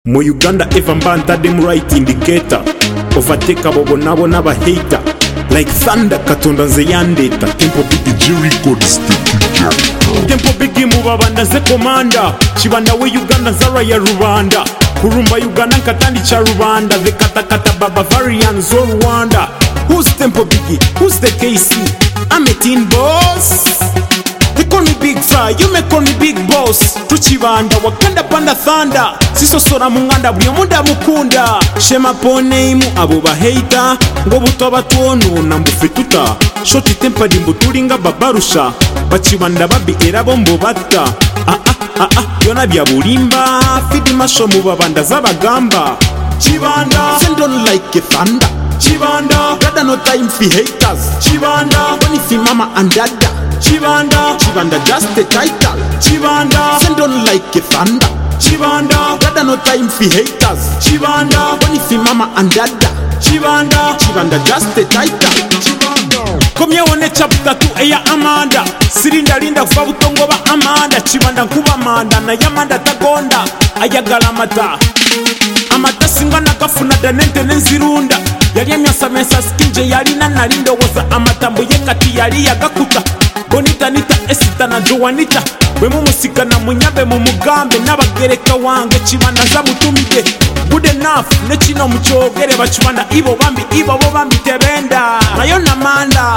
Mu Uganda eva mbanta dem right indicator overtake abo bonabona ba hater like thunder katonda nze yandeta tempo big Jerry codes tempo big mu babanda ze commander chibanda we Uganda zara ya Rwanda kurumba Uganda katandi cha Rwanda the kata baba variant zo Rwanda. Who's tempo big? Who's the KC? I'm a teen boss. They call me big fry, you may call me big boss. Tuchibanda wakanda panda thunder siso sora munganda buli omuda mukunda shema poneimu abo ba hater ngo buto batono na mbufe tuta shoti tempa dimbu tulinga babarusha bachibanda babi era bombo batta yona bya bulimba fidi masho mu babanda zabagamba chibanda send on like a thunder chibanda brother no time for haters chibanda when if mama and dada chibanda just a title chibanda send on like a thunder chibanda brother no time for haters chibanda when if mama and dada chibanda just a title chibanda komye one chapter 2 eya Amanda sirinda linda kufa butongo ba Amanda chibanda kuba manda na yamanda tagonda ayagala amata singana kafuna danente nenzirunda yali emyasamesa skinje yali nalindo woza amatambo yekati yali yagakuta bonita nita esita na joanita bwe mumusika na munyabe mu mugambe n'abagereka wange chibanda za butumide good enough ne kino mukyogere bachibanda ibo bambi tebenda nayo namanda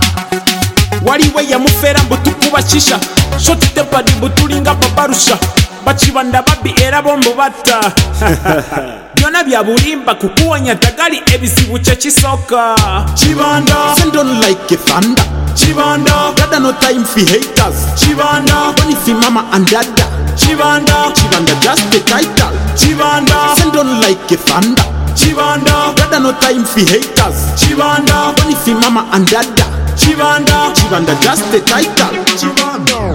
waliwe yamufera mbutukuba kisha shoti tempadi butulinga babarusha bachibanda babi era bombo batta byona bya bulimba kukuwanya tagali ebizibu kye kisoka chibanda send on like a thunder chibanda brother no time for haters chibanda when if mama and dada chibanda just a title chibanda send on like a thunder chibanda brother no time for haters chibanda when if mama and dada chibanda just a title chibanda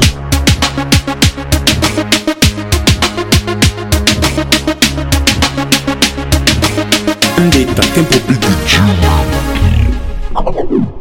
Tempo big Jerry.